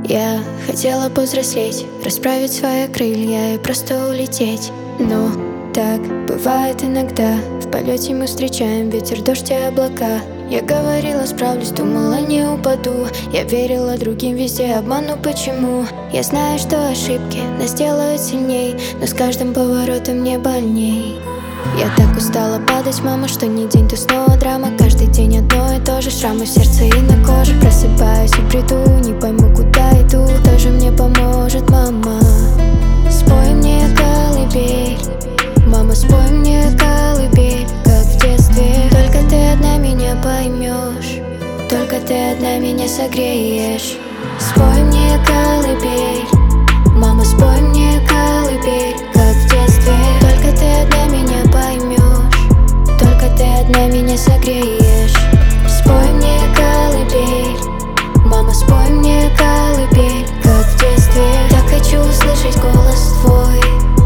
Я хотела повзрослеть, расправить свои крылья и просто улететь. Но так бывает иногда. В полете мы встречаем ветер, дождь и облака. Я говорила, справлюсь, думала, не упаду. Я верила другим везде, обману почему? Я знаю, что ошибки нас делают сильней, но с каждым поворотом мне больней. Я так устала падать, мама, что ни день, то снова драма. Каждый день одно и то же, шрамы в сердце и на коже. Просыпаюсь и приду, не пойму, куда иду. Кто же мне поможет, мама? Спой мне колыбель, мама, спой мне колыбель, как в детстве. Только ты одна меня поймешь, только ты одна меня согреешь. Спой мне колыбель, мама, спой мне колыбель, как в детстве. Только ты одна меня поймешь, только ты одна меня согреешь. Спой мне колыбель, мама, спой мне колыбель, как в детстве. Так хочу услышать голос твой,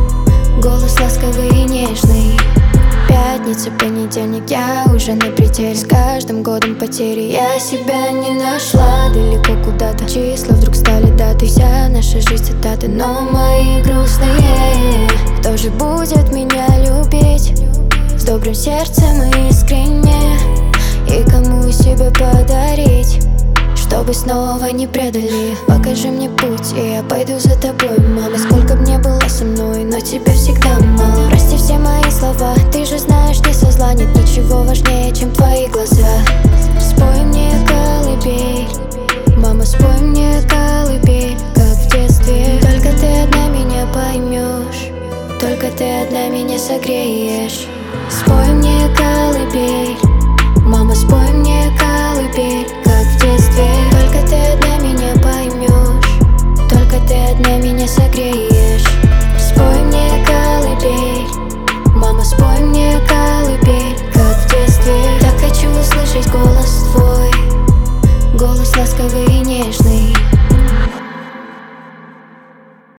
голос ласковый и нежный. Пятница, понедельник, я уже на пределе. С каждым годом потери я себя не нашла. Далеко куда-то числа вдруг стали датой. Вся наша жизнь цитаты, но мои грустные. Кто же будет меня любить с добрым сердцем и искренне? И кому себе подарить, чтобы снова не предали? Покажи мне путь, и я пойду за тобой, мама. Сколько б не было со мной, но тебя всегда мало. Прости все мои слова, ты же знаешь, не со зла. Нет ничего важнее, чем твои глаза. Спой мне колыбель, мама, спой мне колыбель, как в детстве. Только ты одна меня поймешь, только ты одна меня согреешь. Спой мне колыбель, мама, спой мне колыбель, как в детстве. Только ты одна меня поймешь, только ты одна меня согреешь. Спой мне колыбель, мама, спой мне колыбель, как в детстве. Так хочу услышать голос твой, голос ласковый и нежный.